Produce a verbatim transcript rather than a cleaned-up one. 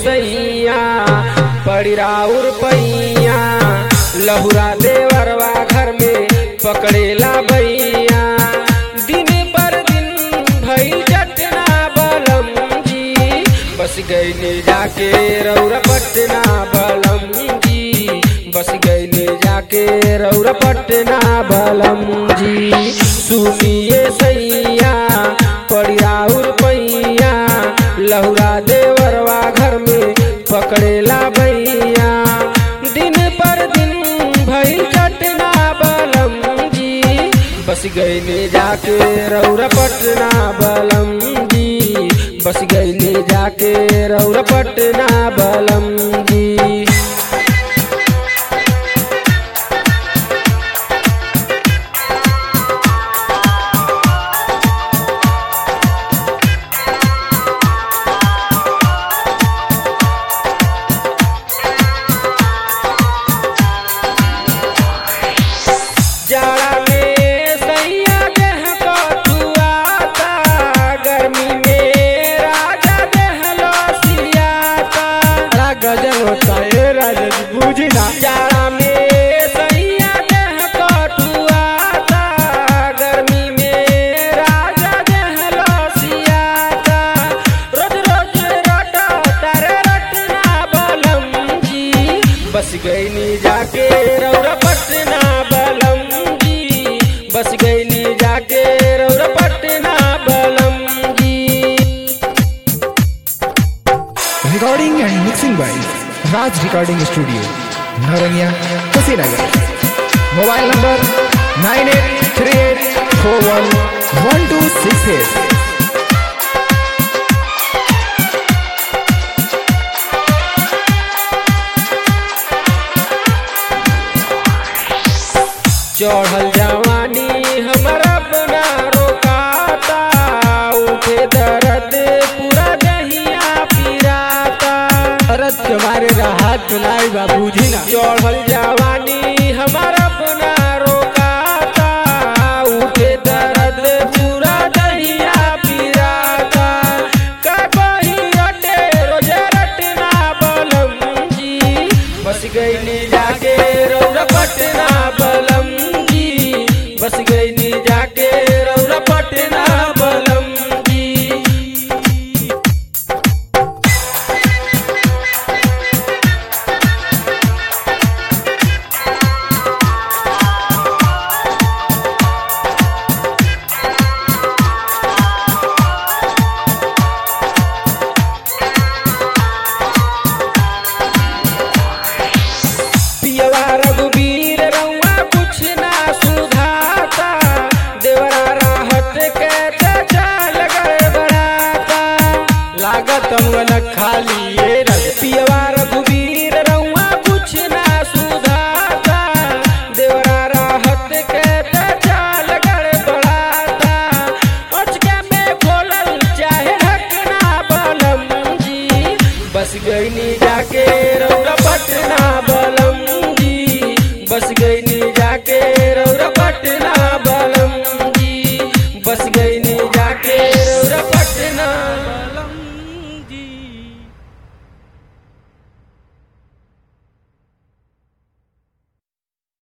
सैया पड़ी राउर पैया लहुरा देवरवा घर में पकड़ेला भैया दिन पर दिन भइल चटना बलम जी बस गईले जाके रौरा पटना बलम जी बस गईले जाके रौरा पटना बलम जी सुनिए सैया पड़ी राउर पैया लहुरा देवरवा घर में पकड़ेला भैया दिन पर दिन भइल चटना बलम जी बस गईले जाके रौरा पटना बलम जी बस गईले जाके रौरा पटना बलम जी जाड़ा में सैया देह कठुआता गर्मी में राजा देह लसियाता बड़ा गजब होता है राजा बुझी ना जाड़ा में सैया देह कठुआता गर्मी में राजा देह लसियाता रोज रोज रटा तारे रटना बलम जी बस गईली जाके रौरा पटना बलम बस गईली जाके रौरा पटना बलम जी recording and mixing by Raj recording studio Narangiya Kushinagar mobile number nine eight three eight four one one two six eight चढ़ल जवानी हमारा बना रोकाता उठे दर्द पूरा दहिया पिराता दर्द के मारे राहत लाई बाबूजी ना चढ़ल जवानी हमारा बना रोकाता उठे दर्द पूरा दहिया पिराता का कही रटे रोजे रटना बलम जी बस गईली जाके रौरा पटना बलम बस गईली जाके रौरा पटना